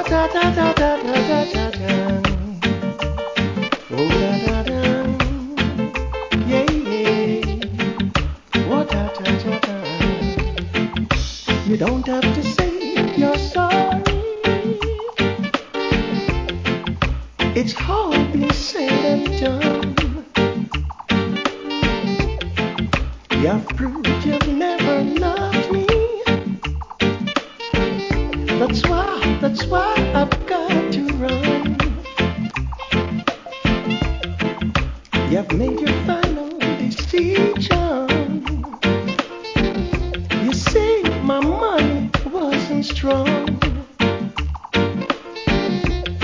da da da da da da da da. Oh da da da. Yeah yeah. Oh da da da da. You don't have to say you're sorry. It's hardly said and done. You've proved you've never loved me. That's why I've got to run. You've made your final decision. You say my money wasn't strong.